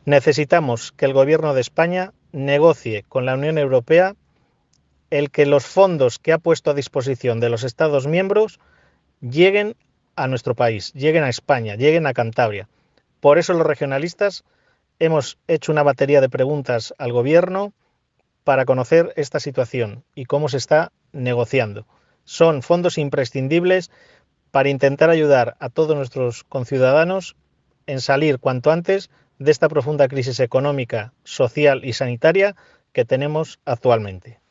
Necesitamos que el Gobierno de España negocie con la Unión Europea el que los fondos que ha puesto a disposición de los Estados miembros lleguen a nuestro país, lleguen a España, lleguen a Cantabria. Por eso los regionalistas hemos hecho una batería de preguntas al Gobierno para conocer esta situación y cómo se está negociando. Son fondos imprescindibles para intentar ayudar a todos nuestros conciudadanos en salir cuanto antes de esta profunda crisis económica, social y sanitaria que tenemos actualmente.